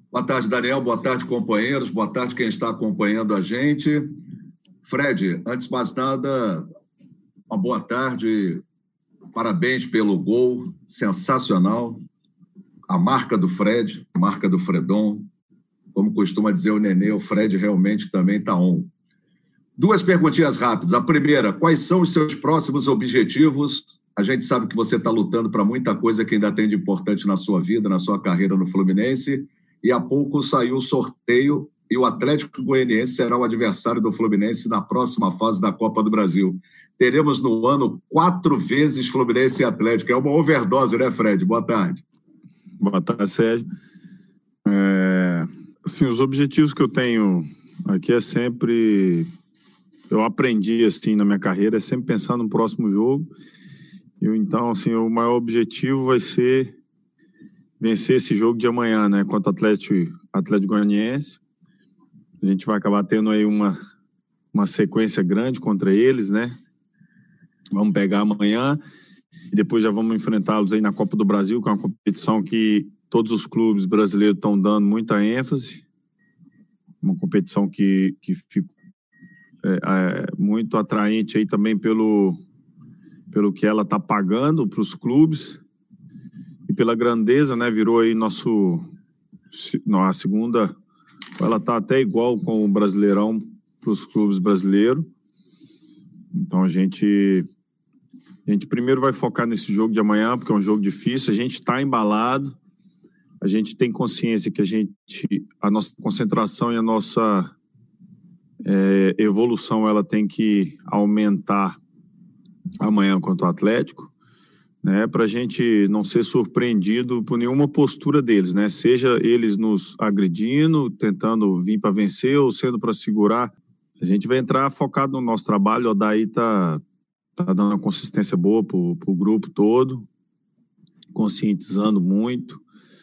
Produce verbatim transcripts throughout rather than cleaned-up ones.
Boa tarde, Daniel. Boa tarde, companheiros. Boa tarde, quem está acompanhando a gente. Fred, antes de mais nada, uma boa tarde. Parabéns pelo gol. Sensacional. A marca do Fred, a marca do Fredon. Como costuma dizer o Nenê, o Fred realmente também está on. Duas perguntinhas rápidas. A primeira, quais são os seus próximos objetivos? A gente sabe que você está lutando para muita coisa que ainda tem de importante na sua vida, na sua carreira no Fluminense. E há pouco saiu o sorteio e o Atlético Goianiense será o adversário do Fluminense na próxima fase da Copa do Brasil. Teremos no ano quatro vezes Fluminense e Atlético. É uma overdose, né, Fred? Boa tarde. Boa tarde, Sérgio. É, assim, os objetivos que eu tenho aqui é sempre... Eu aprendi, assim, na minha carreira, é sempre pensar no próximo jogo. Eu, então, assim, o maior objetivo vai ser vencer esse jogo de amanhã, né, contra o Atlético, Atlético Goianiense. A gente vai acabar tendo aí uma, uma sequência grande contra eles, né? Vamos pegar amanhã e depois já vamos enfrentá-los aí na Copa do Brasil, que é uma competição que todos os clubes brasileiros estão dando muita ênfase. Uma competição que, que fica é, é, muito atraente aí também pelo, pelo que ela está pagando para os clubes. E pela grandeza, né, virou aí nosso, a segunda, ela está até igual com o Brasileirão para os clubes brasileiros. Então a gente, a gente primeiro vai focar nesse jogo de amanhã, porque é um jogo difícil, a gente está embalado, a gente tem consciência que a gente, a nossa concentração e a nossa é, evolução, ela tem que aumentar amanhã contra o Atlético, né, para a gente não ser surpreendido por nenhuma postura deles, né? Seja eles nos agredindo, tentando vir para vencer ou sendo para segurar. A gente vai entrar focado no nosso trabalho. O Odaí está tá dando uma consistência boa para o grupo todo, conscientizando muito.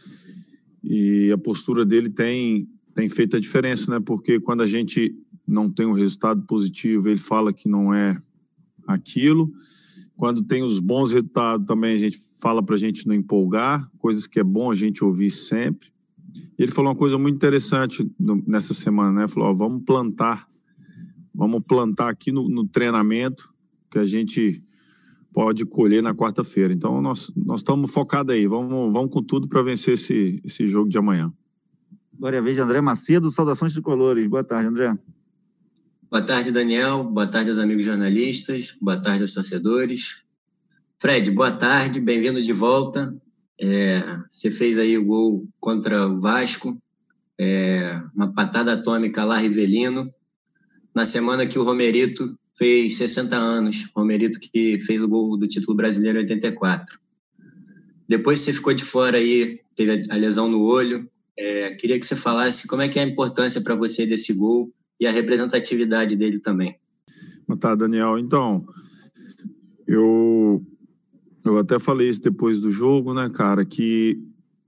E a postura dele tem, tem feito a diferença, né? Porque quando a gente não tem um resultado positivo, ele fala que não é aquilo. Quando tem os bons resultados também, a gente fala para a gente não empolgar, coisas que é bom a gente ouvir sempre. E ele falou uma coisa muito interessante nessa semana, né? Falou, ó, vamos plantar, vamos plantar aqui no, no treinamento que a gente pode colher na quarta-feira. Então, nós, nós estamos focados aí, vamos, vamos com tudo para vencer esse, esse jogo de amanhã. Agora é a vez de André Macedo, saudações tricolores. Boa tarde, André. Boa tarde, Daniel. Boa tarde aos amigos jornalistas. Boa tarde aos torcedores. Fred, boa tarde. Bem-vindo de volta. É, você fez aí o gol contra o Vasco. É, uma patada atômica lá, Rivelino. Na semana que o Romerito fez sessenta anos. Romerito que fez o gol do título brasileiro em oitenta e quatro. Depois você ficou de fora aí, teve a lesão no olho. É, queria que você falasse como é que é a importância para você desse gol e a representatividade dele também. Tá, Daniel. Então, eu, eu até falei isso depois do jogo, né, cara, que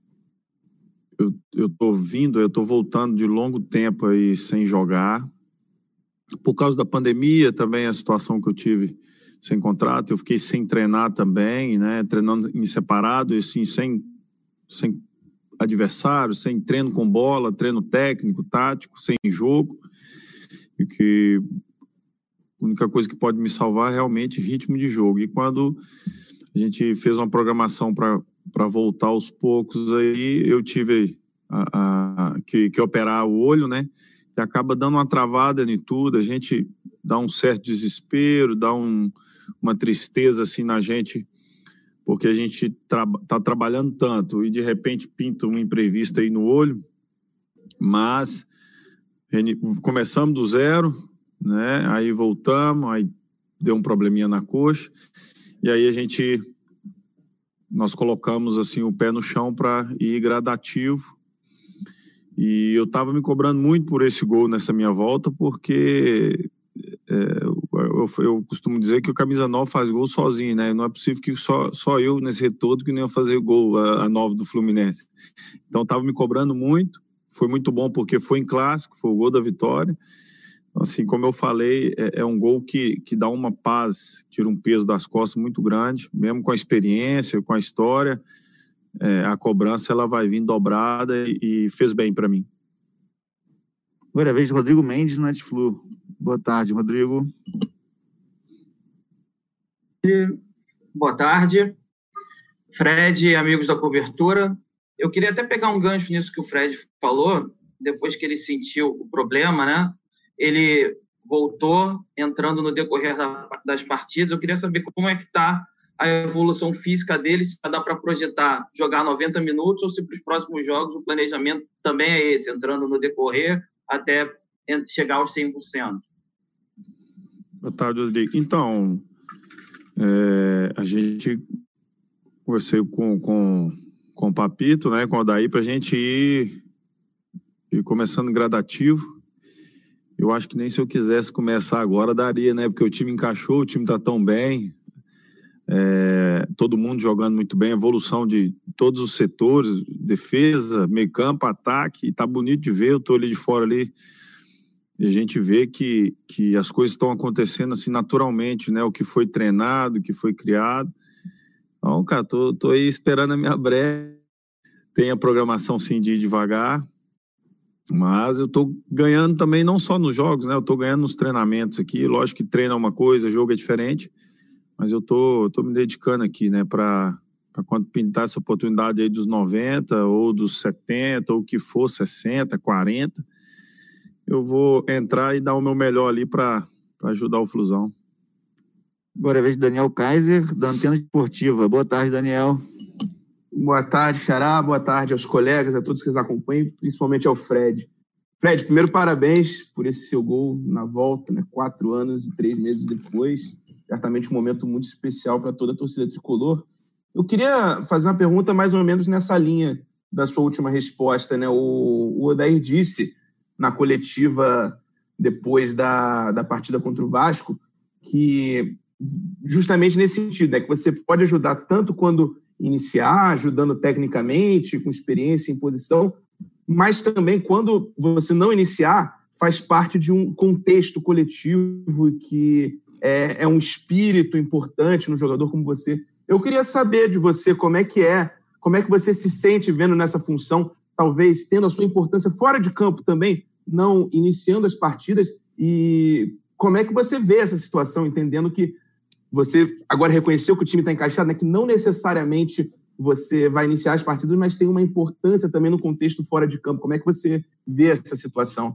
eu, eu tô vindo, eu tô voltando de longo tempo aí sem jogar. Por causa da pandemia também, a situação que eu tive sem contrato, eu fiquei sem treinar também, né, treinando em separado, e assim, sem, sem adversário, sem treino com bola, treino técnico, tático, sem jogo. E que a única coisa que pode me salvar é realmente ritmo de jogo. E quando a gente fez uma programação para voltar aos poucos, aí eu tive a, a, que, que operar o olho, né? E acaba dando uma travada em tudo, a gente dá um certo desespero, dá um, uma tristeza assim na gente, porque a gente está tra- trabalhando tanto e de repente pinta um imprevisto aí no olho, mas começamos do zero, né? Aí voltamos, aí deu um probleminha na coxa, e aí a gente, nós colocamos assim o pé no chão para ir gradativo, e eu estava me cobrando muito por esse gol nessa minha volta, porque é, eu, eu costumo dizer que o camisa nove faz gol sozinho, né? Não é possível que só, só eu nesse retorno que nem ia fazer gol, a, a nove do Fluminense. Então estava me cobrando muito. Foi muito bom porque foi em clássico, foi o gol da vitória. Assim, como eu falei, é, é um gol que, que dá uma paz, tira um peso das costas muito grande, mesmo com a experiência, com a história. é, a cobrança ela vai vir dobrada e, e fez bem para mim. Agora é a vez de Rodrigo Mendes no Netflu. Boa tarde, Rodrigo. Boa tarde. Fred, amigos da cobertura. Eu queria até pegar um gancho nisso que o Fred falou, depois que ele sentiu o problema, né? Ele voltou entrando no decorrer da, das partidas. Eu queria saber como é que está a evolução física dele, se dá para projetar jogar noventa minutos ou se para os próximos jogos o planejamento também é esse, entrando no decorrer até chegar aos cem por cento. Boa tarde, Rodrigo. Então, é, a gente conversei com, com, com o Papito, né, com o Odair, para a gente ir, ir começando gradativo. Eu acho que nem se eu quisesse começar agora daria, né, porque o time encaixou, o time está tão bem, é, todo mundo jogando muito bem, evolução de todos os setores, defesa, meio campo, ataque, e tá bonito de ver. Eu tô ali de fora ali e a gente vê que, que as coisas estão acontecendo assim naturalmente, né, o que foi treinado, o que foi criado. Então, cara, tô, tô aí esperando a minha brecha, tem a programação sim de ir devagar, mas eu tô ganhando também não só nos jogos, né, eu tô ganhando nos treinamentos aqui. Lógico que treino é uma coisa, jogo é diferente, mas eu tô, tô me dedicando aqui, né, para quando pintar essa oportunidade aí dos noventa ou dos setenta, ou o que for, sessenta, quarenta, eu vou entrar e dar o meu melhor ali para ajudar o Flusão. Agora é a vez de Daniel Kaiser, da Antena Esportiva. Boa tarde, Daniel. Boa tarde, Xará. Boa tarde aos colegas, a todos que nos acompanham, principalmente ao Fred. Fred, primeiro parabéns por esse seu gol na volta, né? Quatro anos e três meses depois. Certamente um momento muito especial para toda a torcida tricolor. Eu queria fazer uma pergunta mais ou menos nessa linha da sua última resposta, né? O, o Odair disse na coletiva depois da, da partida contra o Vasco que justamente nesse sentido, né? Que você pode ajudar tanto quando iniciar, ajudando tecnicamente, com experiência em posição, mas também quando você não iniciar, faz parte de um contexto coletivo que É, é um espírito importante no jogador como você. Eu queria saber de você como é que é, como é que você se sente vendo nessa função, talvez tendo a sua importância fora de campo também, não iniciando as partidas, e como é que você vê essa situação, entendendo que você agora reconheceu que o time está encaixado, né, que não necessariamente você vai iniciar as partidas, mas tem uma importância também no contexto fora de campo. Como é que você vê essa situação?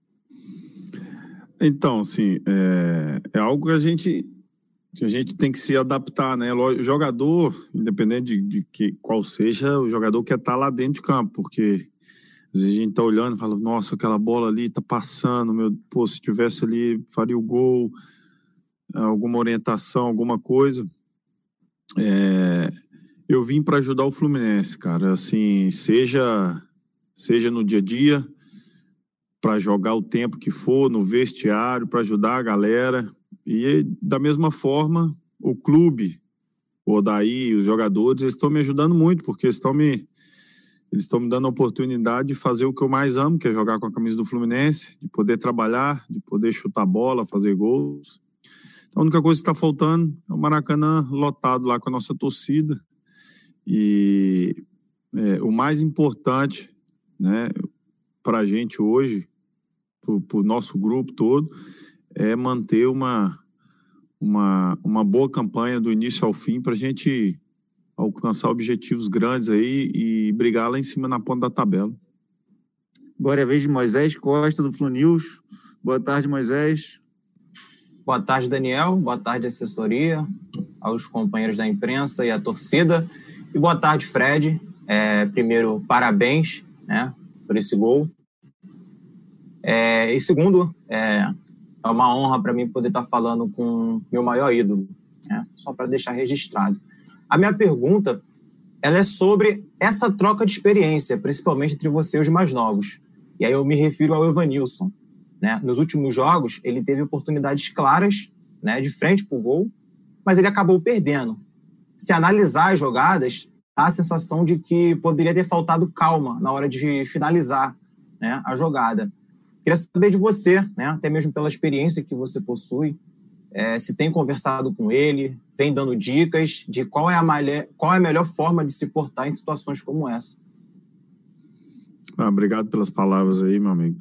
Então, assim, é, é algo que a gente, que a gente tem que se adaptar, né? O jogador, independente de, de que, qual seja, o jogador quer estar lá dentro de campo, porque às vezes a gente tá olhando e fala, nossa, aquela bola ali tá passando, meu, pô, se tivesse ali, faria o gol, alguma orientação, alguma coisa. É, eu vim para ajudar o Fluminense, cara, assim, seja, seja no dia a dia, para jogar o tempo que for, no vestiário, para ajudar a galera. E da mesma forma, o clube, o Odair, os jogadores, eles estão me ajudando muito, porque eles estão me, eles estão me dando a oportunidade de fazer o que eu mais amo, que é jogar com a camisa do Fluminense, de poder trabalhar, de poder chutar bola, fazer gols. Então, a única coisa que está faltando é o Maracanã lotado lá com a nossa torcida. E é, o mais importante, né, para a gente hoje, para o nosso grupo todo, é manter uma, uma, uma boa campanha do início ao fim para a gente alcançar objetivos grandes aí e brigar lá em cima na ponta da tabela. Agora é a vez de Moisés Costa, do Flu News. Boa tarde, Moisés. Boa tarde, Daniel. Boa tarde, assessoria, aos companheiros da imprensa e à torcida. E boa tarde, Fred. É, primeiro, parabéns, né, por esse gol. É, e segundo, é, é uma honra para mim poder estar falando com meu maior ídolo, né? Só para deixar registrado. A minha pergunta, ela é sobre essa troca de experiência, principalmente entre você e os mais novos. E aí eu me refiro ao Evanilson, né? Nos últimos jogos, ele teve oportunidades claras, né, de frente para o gol, mas ele acabou perdendo. Se analisar as jogadas, há a sensação de que poderia ter faltado calma na hora de finalizar, né, a jogada. Queria saber de você, né, até mesmo pela experiência que você possui, é, se tem conversado com ele, vem dando dicas de qual é, a malha, qual é a melhor forma de se portar em situações como essa. Ah, obrigado pelas palavras aí, meu amigo.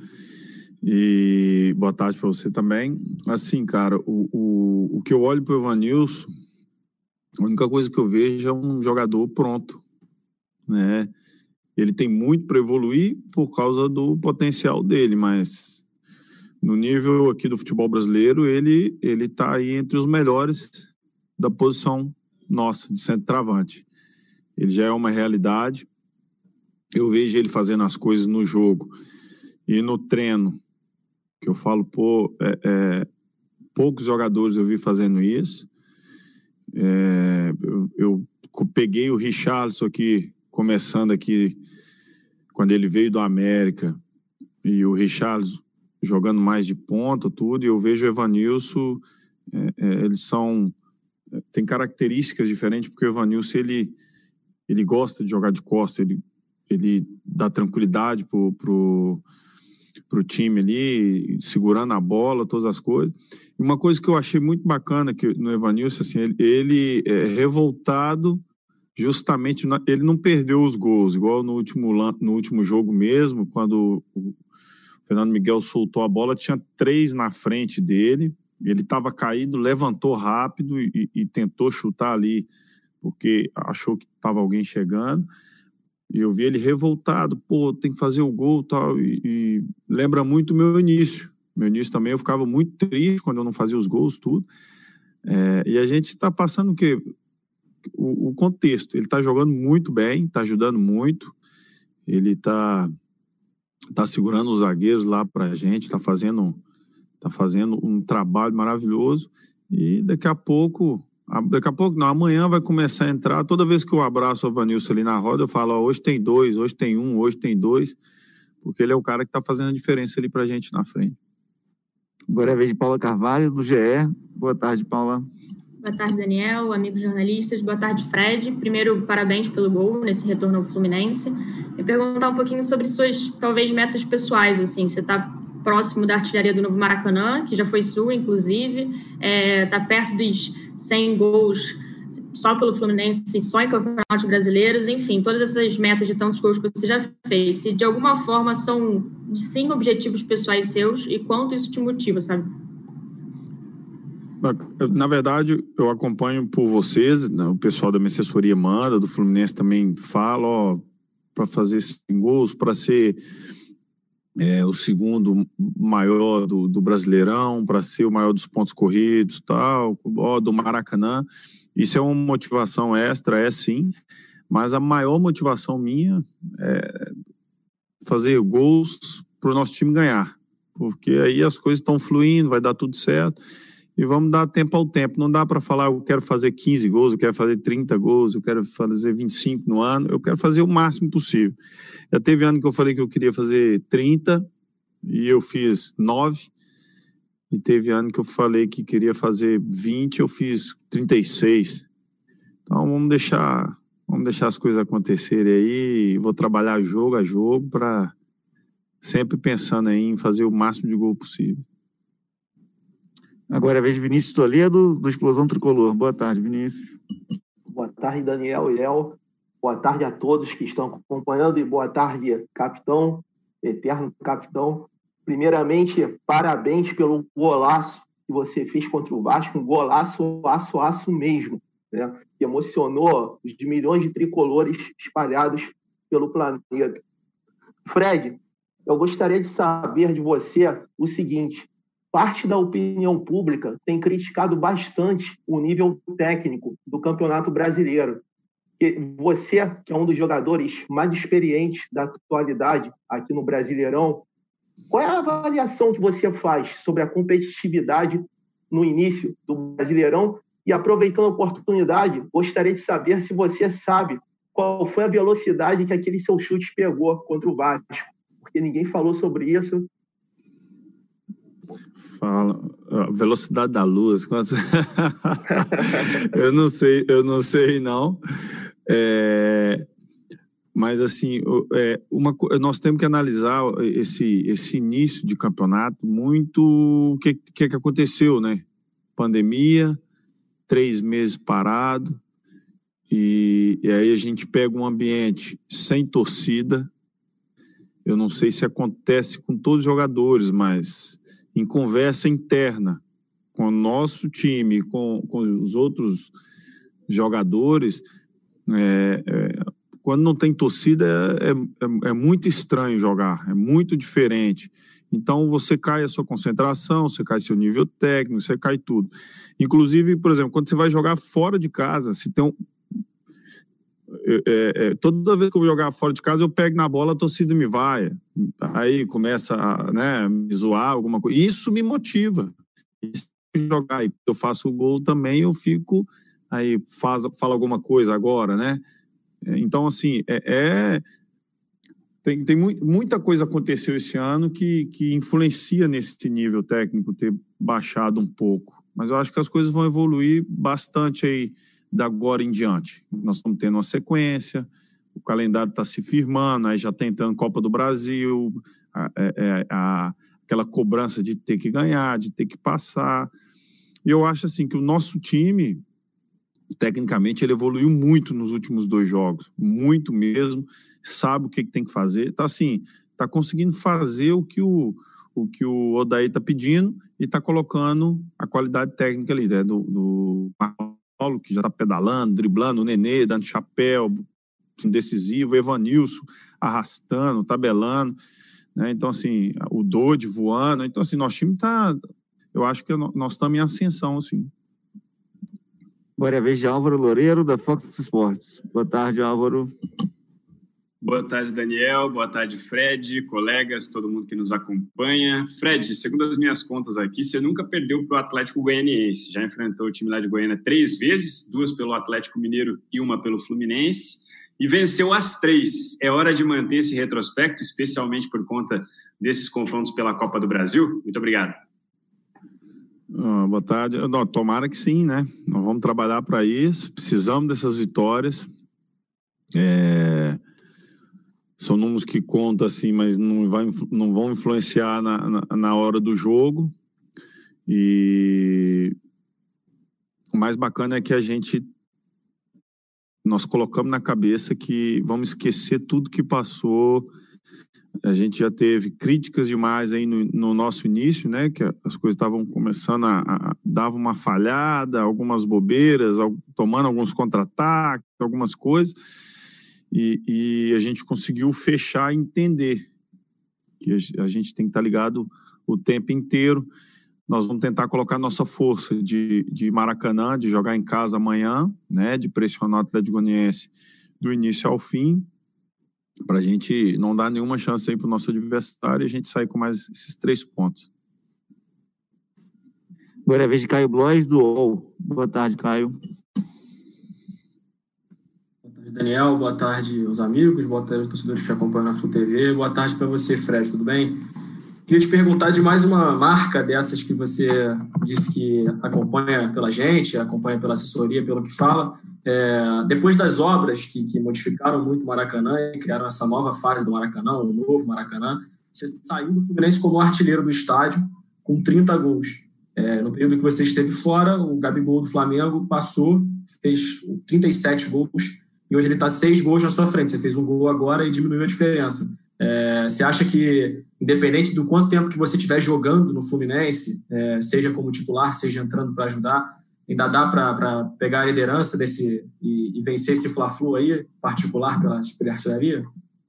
E boa tarde para você também. Assim, cara, o, o, o que eu olho para o Evanilson, a única coisa que eu vejo é um jogador pronto, né? Ele tem muito para evoluir por causa do potencial dele, mas no nível aqui do futebol brasileiro, ele ele está aí entre os melhores da posição nossa, de centroavante. Ele já é uma realidade. Eu vejo ele fazendo as coisas no jogo e no treino, que eu falo, pô, é, é, poucos jogadores eu vi fazendo isso. É, eu, eu peguei o Richarlison aqui, começando aqui, quando ele veio do América, e o Richarlison jogando mais de ponta, tudo, e eu vejo o Evanilson, é, é, eles são, tem características diferentes, porque o Evanilson, ele, ele gosta de jogar de costas, ele, ele dá tranquilidade pro, pro para o time ali, segurando a bola, todas as coisas. E uma coisa que eu achei muito bacana que, no Evanilson, assim, ele, ele é revoltado justamente, na, ele não perdeu os gols, igual no último, no último jogo mesmo, quando o Fernando Miguel soltou a bola, tinha três na frente dele, ele estava caído, levantou rápido e, e tentou chutar ali, porque achou que estava alguém chegando. E eu vi ele revoltado, pô, tem que fazer o gol tal, e, e lembra muito o meu início. Meu início também, eu ficava muito triste quando eu não fazia os gols, tudo. É, e a gente está passando o quê? O, o contexto. Ele está jogando muito bem, está ajudando muito, ele está tá segurando os zagueiros lá para a gente, está fazendo, tá fazendo um trabalho maravilhoso, e daqui a pouco... Daqui a pouco, não, amanhã vai começar a entrar. Toda vez que eu abraço o Evanilson ali na roda, eu falo, ó, hoje tem dois, hoje tem um, hoje tem dois, porque ele é o cara que tá fazendo a diferença ali pra gente na frente. Agora é a vez de Paula Carvalho, do G E. Boa tarde, Paula. Boa tarde, Daniel, amigos jornalistas. Boa tarde, Fred. Primeiro, parabéns pelo gol nesse retorno ao Fluminense. Eu perguntar um pouquinho sobre suas, talvez, metas pessoais, assim, você tá próximo da artilharia do Novo Maracanã, que já foi sua, inclusive, está é, perto dos cem gols só pelo Fluminense, só em campeonatos brasileiros, enfim, todas essas metas de tantos gols que você já fez, se de alguma forma são, sim, objetivos pessoais seus e quanto isso te motiva, sabe? Na verdade, eu acompanho por vocês, né, o pessoal da minha assessoria manda, do Fluminense também fala, ó, para fazer cem gols, para ser... É, o segundo maior do, do Brasileirão, para ser o maior dos pontos corridos, tal, ó, do Maracanã. Isso é uma motivação extra, é sim, mas a maior motivação minha é fazer gols para o nosso time ganhar, porque aí as coisas estão fluindo, vai dar tudo certo, e vamos dar tempo ao tempo. Não dá para falar, eu quero fazer quinze gols, eu quero fazer trinta gols, eu quero fazer vinte e cinco no ano, eu quero fazer o máximo possível. Já teve ano que eu falei que eu queria fazer trinta e eu fiz nove. E teve ano que eu falei que queria fazer vinte, eu fiz trinta e seis. Então vamos deixar, vamos deixar as coisas acontecerem aí. Vou trabalhar jogo a jogo para sempre pensando aí em fazer o máximo de gol possível. Agora é a vez de Vinícius Toledo, do Explosão Tricolor. Boa tarde, Vinícius. Boa tarde, Daniel e Léo. Boa tarde a todos que estão acompanhando e boa tarde, capitão, eterno capitão. Primeiramente, parabéns pelo golaço que você fez contra o Vasco, um golaço, aço, aço mesmo, né? Que emocionou os milhões de tricolores espalhados pelo planeta. Fred, eu gostaria de saber de você o seguinte: parte da opinião pública tem criticado bastante o nível técnico do Campeonato Brasileiro. Você, que é um dos jogadores mais experientes da atualidade aqui no Brasileirão, qual é a avaliação que você faz sobre a competitividade no início do Brasileirão? E, aproveitando a oportunidade, gostaria de saber se você sabe qual foi a velocidade que aquele seu chute pegou contra o Vasco, porque ninguém falou sobre isso. Fala, velocidade da luz. eu não sei, eu não sei não. É, mas assim, é, uma, nós temos que analisar esse, esse início de campeonato muito o que, que, que aconteceu, né? pandemia, três meses parado, e, e aí a gente pega um ambiente sem torcida. Eu não sei se acontece com todos os jogadores, mas em conversa interna com o nosso time, com, com os outros jogadores, é, é, quando não tem torcida é, é, é muito estranho jogar, é muito diferente. Então você cai a sua concentração, você cai seu nível técnico, você cai tudo. Inclusive, por exemplo, quando você vai jogar fora de casa, se tem um... É, é, toda vez que eu vou jogar fora de casa, eu pego na bola, a torcida me vai. Aí começa a, né, me zoar, alguma coisa. Isso me motiva. E se eu jogar e eu faço o gol também, eu fico... Aí faz, fala alguma coisa agora, né? Então, assim, é... é Tem, tem mu- muita coisa aconteceu esse ano que, que influencia nesse nível técnico ter baixado um pouco. Mas eu acho que as coisas vão evoluir bastante aí da agora em diante. Nós estamos tendo uma sequência, o calendário está se firmando, aí já está entrando Copa do Brasil, a, a, a, aquela cobrança de ter que ganhar, de ter que passar. E eu acho assim que o nosso time, tecnicamente, ele evoluiu muito nos últimos dois jogos, muito mesmo, sabe o que, que tem que fazer, tá assim, tá conseguindo fazer o que o, o, que o Odair tá pedindo e tá colocando a qualidade técnica ali, né, do, do Paulo, que já tá pedalando, driblando, o Nenê, dando chapéu, decisivo, o Evanilson arrastando, tabelando, né, então assim, o Dodi voando, então assim, nosso time tá, eu acho que nós estamos em ascensão, assim. Agora é a vez de Álvaro Loureiro, da Fox Sports. Boa tarde, Álvaro. Boa tarde, Daniel. Boa tarde, Fred, colegas, todo mundo que nos acompanha. Fred, segundo as minhas contas aqui, você nunca perdeu para o Atlético Goianiense. Já enfrentou o time lá de Goiânia três vezes, duas pelo Atlético Mineiro e uma pelo Fluminense, e venceu as três. É hora de manter esse retrospecto, especialmente por conta desses confrontos pela Copa do Brasil? Muito obrigado. Ah, boa tarde. Não, tomara que sim, né? Nós vamos trabalhar para isso, precisamos dessas vitórias. É... São números que contam, assim, mas não, vai, não vão influenciar na, na, na hora do jogo. E o mais bacana é que a gente, nós colocamos na cabeça que vamos esquecer tudo que passou. A gente já teve críticas demais aí no, no nosso início, né? Que as coisas estavam começando a, a dar uma falhada, algumas bobeiras, tomando alguns contra-ataques, algumas coisas. E, e a gente conseguiu fechar e entender que a gente tem que estar ligado o tempo inteiro. Nós vamos tentar colocar nossa força de, de Maracanã, de jogar em casa amanhã, né? De pressionar o Atlético Goianiense do início ao fim, para a gente não dar nenhuma chance aí para o nosso adversário e a gente sair com mais esses três pontos. Agora é a vez de Caio Blois, do U O L. Boa tarde, Caio. Boa tarde, Daniel. Boa tarde aos amigos. Boa tarde aos torcedores que acompanham na Flu T V. Boa tarde para você, Fred. Tudo bem? Queria te perguntar de mais uma marca dessas que você disse que acompanha pela gente, acompanha pela assessoria, pelo que fala. É, depois das obras que, que modificaram muito o Maracanã e criaram essa nova fase do Maracanã, o novo Maracanã, você saiu do Fluminense como artilheiro do estádio com trinta gols. É, no período que você esteve fora, o Gabigol do Flamengo passou, fez trinta e sete gols e hoje ele está seis gols na sua frente. Você fez um gol agora e diminuiu a diferença. É, você acha que, independente do quanto tempo que você estiver jogando no Fluminense, é, seja como titular, seja entrando para ajudar, ainda dá para pegar a liderança desse e, e vencer esse Fla-Flu aí, particular pela, pela artilharia?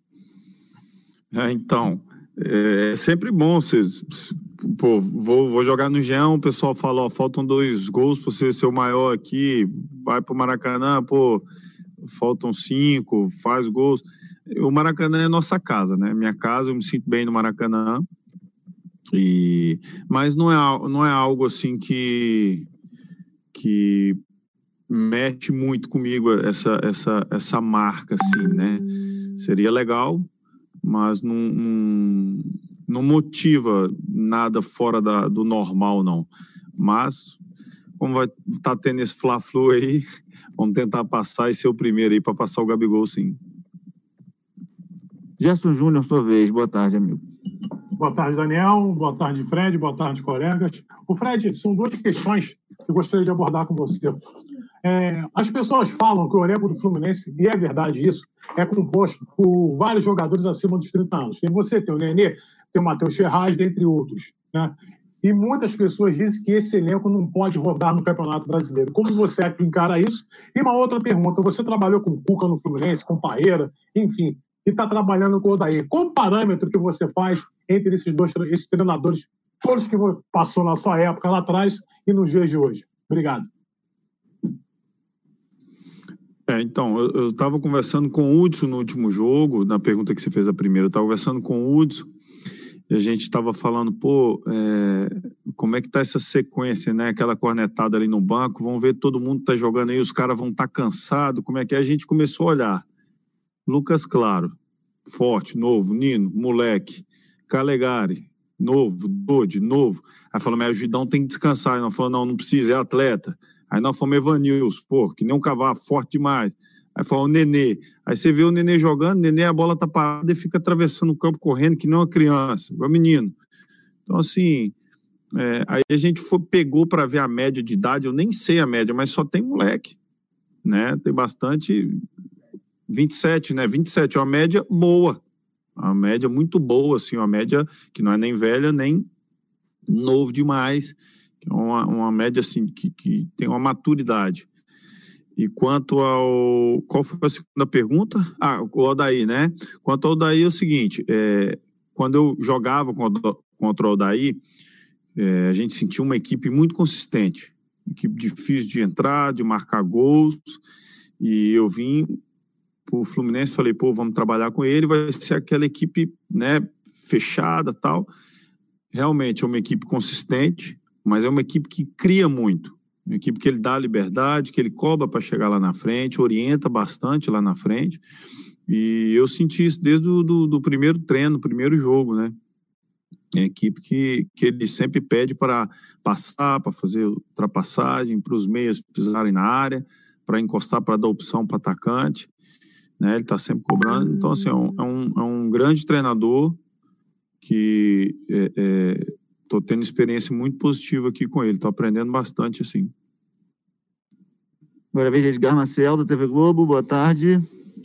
É, então, é sempre bom você, pô, vou, vou jogar no Geão, o pessoal fala, ó, faltam dois gols para você ser o maior aqui, vai pro Maracanã, pô, faltam cinco, faz gols. O Maracanã é nossa casa, né? Minha casa, eu me sinto bem no Maracanã, e, mas não é, não é algo assim que que mexe muito comigo essa, essa, essa marca, assim, né? Seria legal, mas não, não, não motiva nada fora da, do normal, não. Mas, como vai estar tá tendo esse Fla-Flu aí, vamos tentar passar e ser o primeiro aí para passar o Gabigol, sim. Gerson Júnior, sua vez. Boa tarde, amigo. Boa tarde, Daniel. Boa tarde, Fred. Boa tarde, colegas. O Fred, são duas questões que eu gostaria de abordar com você. É, as pessoas falam que o elenco do Fluminense, e é verdade isso, é composto por vários jogadores acima dos trinta anos. Tem você, tem o Nenê, tem o Matheus Ferraz, dentre outros, né? E muitas pessoas dizem que esse elenco não pode rodar no Campeonato Brasileiro. Como você encara isso? E uma outra pergunta, você trabalhou com o Cuca no Fluminense, com o Paeira, enfim, e está trabalhando com o Odair. Qual o parâmetro que você faz entre esses dois esses treinadores, todos que passou na sua época lá atrás e nos dias de hoje? Obrigado. É, então, eu estava conversando com o Hudson no último jogo, na pergunta que você fez a primeira, eu estava conversando com o Hudson e a gente estava falando, pô, é, como é que tá essa sequência, né? Aquela cornetada ali no banco, vamos ver, todo mundo tá jogando aí, os caras vão estar tá cansados, como é que é? A gente começou a olhar. Lucas Claro, forte, novo, Nino, moleque, Calegari, novo, Dodi, novo. Aí falou, mas o Gidão tem que descansar. Aí nós falamos, não, não precisa, é atleta. Aí nós fomos Evanilson, pô, que nem um cavalo, forte demais. Aí falou o Nenê. Aí você vê o Nenê jogando, o Nenê, a bola tá parada e fica atravessando o campo correndo que nem uma criança, igual menino. Então, assim, é, aí a gente foi, pegou para ver a média de idade, eu nem sei a média, mas só tem moleque, né? Tem bastante, vinte e sete, né? vinte e sete, é uma média boa, uma média muito boa, assim, uma média que não é nem velha, nem novo demais, que é uma, uma média, assim, que, que tem uma maturidade. E quanto ao... Qual foi a segunda pergunta? Ah, o Odair, né? Quanto ao Odair, é o seguinte, é, quando eu jogava contra, contra o Odair, é, a gente sentia uma equipe muito consistente, equipe difícil de entrar, de marcar gols, e eu vim pro Fluminense, falei, pô, vamos trabalhar com ele, vai ser aquela equipe, né, fechada, tal. Realmente é uma equipe consistente, mas é uma equipe que cria muito. Uma equipe que ele dá liberdade, que ele cobra para chegar lá na frente, orienta bastante lá na frente. E eu senti isso desde o do, do primeiro treino, primeiro jogo, né? É uma equipe que, que ele sempre pede para passar, para fazer ultrapassagem, para os meias pisarem na área, para encostar, para dar opção para atacante. Né? Ele está sempre cobrando. Então, assim, é um, é um, é um grande treinador que... É, é, Estou tendo experiência muito positiva aqui com ele. Estou aprendendo bastante, assim. Agora a vez de Edgar Marcel, da T V Globo. Boa tarde.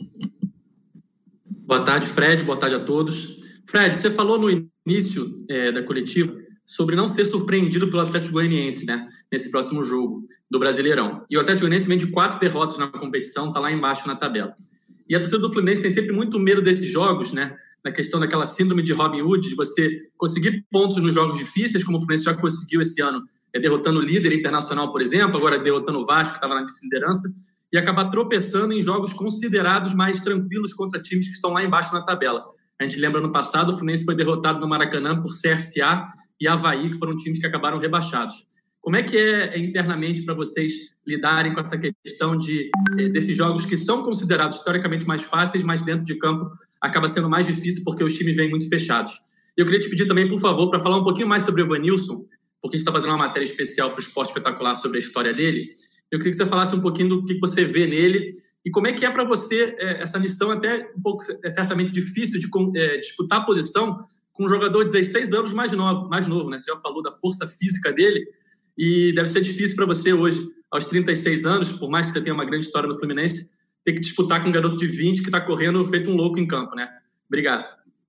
Boa tarde, Fred. Boa tarde a todos. Fred, você falou no início é, da coletiva sobre não ser surpreendido pelo Atlético Goianiense, né, nesse próximo jogo do Brasileirão. E o Atlético Goianiense vem de quatro derrotas na competição, está lá embaixo na tabela. E a torcida do Fluminense tem sempre muito medo desses jogos, né? Na questão daquela síndrome de Robin Hood, de você conseguir pontos nos jogos difíceis, como o Fluminense já conseguiu esse ano, é, derrotando o líder internacional, por exemplo, agora derrotando o Vasco, que estava na liderança, e acabar tropeçando em jogos considerados mais tranquilos contra times que estão lá embaixo na tabela. A gente lembra, no passado, o Fluminense foi derrotado no Maracanã por C S A e Avaí, que foram times que acabaram rebaixados. Como é que é internamente para vocês lidarem com essa questão de, desses jogos que são considerados historicamente mais fáceis, mas dentro de campo acaba sendo mais difícil porque os times vêm muito fechados? Eu queria te pedir também, por favor, para falar um pouquinho mais sobre o Evanilson, porque a gente está fazendo uma matéria especial para o Esporte Espetacular sobre a história dele. Eu queria que você falasse um pouquinho do que você vê nele e como é que é para você essa missão até um pouco, é certamente difícil de é, disputar a posição com um jogador de dezesseis anos mais novo, mais novo, né? Você já falou da força física dele. E deve ser difícil para você hoje, aos trinta e seis anos, por mais que você tenha uma grande história no Fluminense, ter que disputar com um garoto de vinte que está correndo feito um louco em campo, né? Obrigado.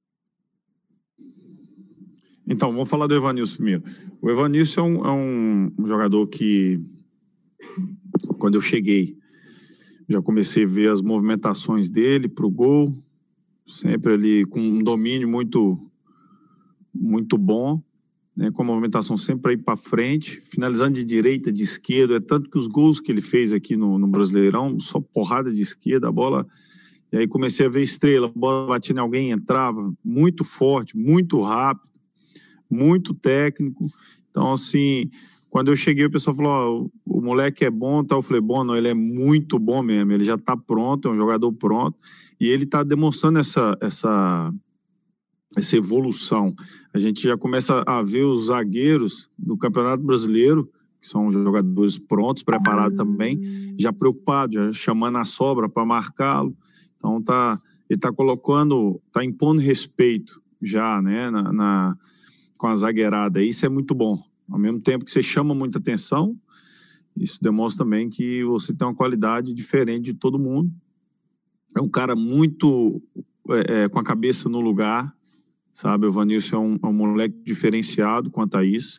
Então, vamos falar do Evanilson primeiro. O Evanilson é um, é um jogador que, quando eu cheguei, já comecei a ver as movimentações dele para o gol, sempre ali com um domínio muito, muito bom, né, com a movimentação sempre para ir para frente, finalizando de direita, de esquerda. É tanto que os gols que ele fez aqui no, no Brasileirão, só porrada de esquerda, a bola... E aí comecei a ver estrela, a bola batia em alguém, entrava, muito forte, muito rápido, muito técnico. Então, assim, quando eu cheguei, o pessoal falou, oh, o moleque é bom, tá? Eu falei, bom, não, ele é muito bom mesmo, ele já está pronto, é um jogador pronto, e ele está demonstrando essa... essa essa evolução. A gente já começa a ver os zagueiros do Campeonato Brasileiro, que são jogadores prontos, preparados também, já preocupados, já chamando a sobra para marcá-lo. Então, tá, ele está colocando, está impondo respeito. já, né, na, na, com a zagueirada. Isso é muito bom. Ao mesmo tempo que você chama muita atenção, isso demonstra também que você tem uma qualidade diferente de todo mundo. É um cara muito é, é, com a cabeça no lugar, sabe? O Evanilson é um, é um moleque diferenciado quanto a isso.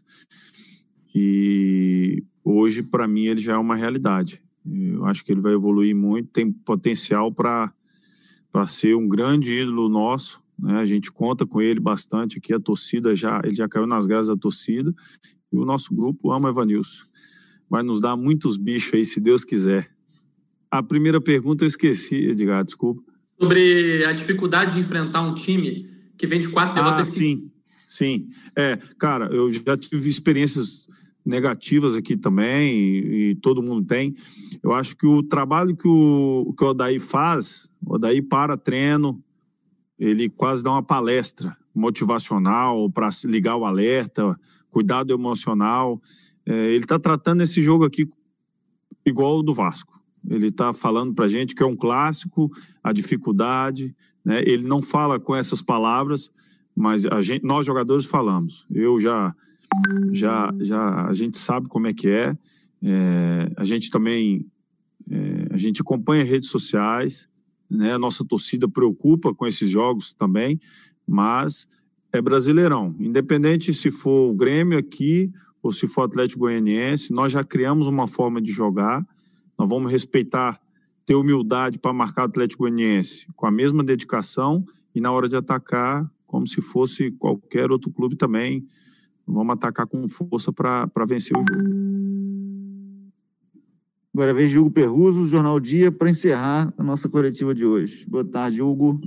E hoje, para mim, ele já é uma realidade. Eu acho que ele vai evoluir muito, tem potencial para para ser um grande ídolo nosso, né? A gente conta com ele bastante aqui, a torcida já, ele já caiu nas graças da torcida, e o nosso grupo ama o Evanilson. Vai nos dar muitos bichos aí, se Deus quiser. A primeira pergunta eu esqueci, Edgar, desculpa. Sobre a dificuldade de enfrentar um time que vem de quatro derrotas. Ah, sim, sim. É, cara, eu já tive experiências negativas aqui também, e, e todo mundo tem. Eu acho que o trabalho que o, que o Odair faz, o Odair para treino, ele quase dá uma palestra motivacional para ligar o alerta, cuidado emocional. É, ele está tratando esse jogo aqui igual o do Vasco. Ele está falando para a gente que é um clássico, a dificuldade, né? Ele não fala com essas palavras, mas a gente, nós jogadores falamos. Eu já, já, já, a gente sabe como é que é. É a gente também, é, a gente acompanha redes sociais, né? A nossa torcida preocupa com esses jogos também, mas é Brasileirão. Independente se for o Grêmio aqui ou se for o Atlético Goianiense, nós já criamos uma forma de jogar. Nós vamos respeitar, ter humildade para marcar o Atlético Goianiense com a mesma dedicação e na hora de atacar, como se fosse qualquer outro clube também, vamos atacar com força para vencer o jogo. Agora vem Hugo Perruso, do Jornal Dia, para encerrar a nossa coletiva de hoje. Boa tarde, Hugo.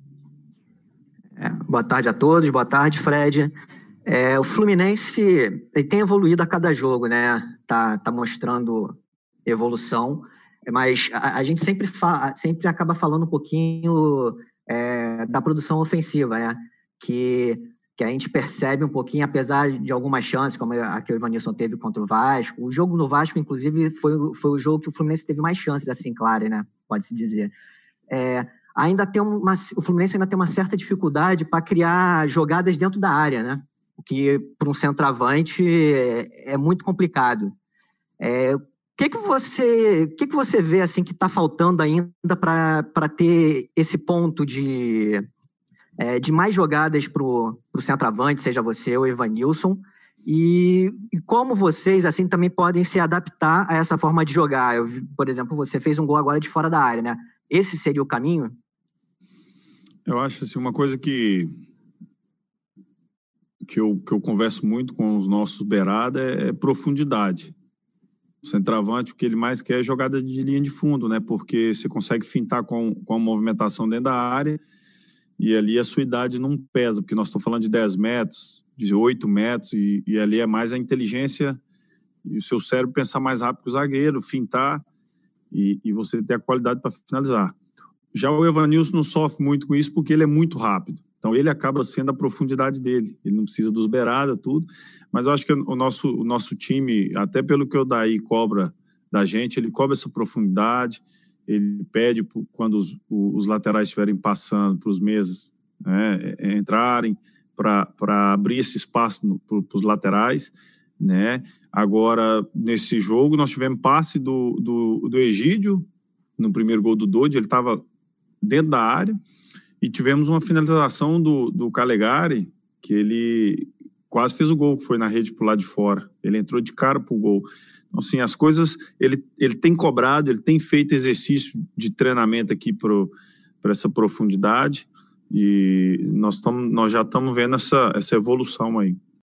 É, boa tarde a todos, boa tarde, Fred. É, o Fluminense ele tem evoluído a cada jogo, né? Tá, tá mostrando evolução, mas a, a gente sempre, fa, sempre acaba falando um pouquinho é, da produção ofensiva, né? Que, que a gente percebe um pouquinho, apesar de algumas chances, como a que o Evanilson teve contra o Vasco. O jogo no Vasco, inclusive, foi, foi o jogo que o Fluminense teve mais chances, assim, claro, né? Pode-se dizer. É, ainda tem uma, o Fluminense ainda tem uma certa dificuldade para criar jogadas dentro da área, né? O que, para um centroavante, é, é muito complicado. É, o que, que, você, que, que você vê assim, que está faltando ainda para ter esse ponto de, é, de mais jogadas para o centroavante, seja você ou Evanilson, e, e como vocês assim também podem se adaptar a essa forma de jogar? Eu, por exemplo, você fez um gol agora de fora da área, né? Esse seria o caminho? Eu acho assim, uma coisa que... Que eu, que eu converso muito com os nossos beirada é, é profundidade. O centroavante, o que ele mais quer é jogada de linha de fundo, né? Porque você consegue fintar com, com a movimentação dentro da área e ali a sua idade não pesa, porque nós estamos falando de dez metros, de oito metros, e, e ali é mais a inteligência e o seu cérebro pensar mais rápido que o zagueiro, fintar e, e você ter a qualidade para finalizar. Já o Evanilson não sofre muito com isso porque ele é muito rápido. Então, ele acaba sendo a profundidade dele. Ele não precisa dos beirada, tudo. Mas eu acho que o nosso, o nosso time, até pelo que o Odair cobra da gente, ele cobra essa profundidade, ele pede quando os, os laterais estiverem passando para os meias, né, entrarem, para abrir esse espaço para os laterais, né? Agora, nesse jogo, nós tivemos passe do, do, do Egídio, no primeiro gol do Dodge, ele estava dentro da área, e tivemos uma finalização do, do Calegari, que ele quase fez o gol, que foi na rede para o lado de fora. Ele entrou de cara para o gol. Então, assim, as coisas... Ele, ele tem cobrado, ele tem feito exercício de treinamento aqui para essa profundidade, e nós, tamo, nós já estamos vendo essa, essa evolução aí.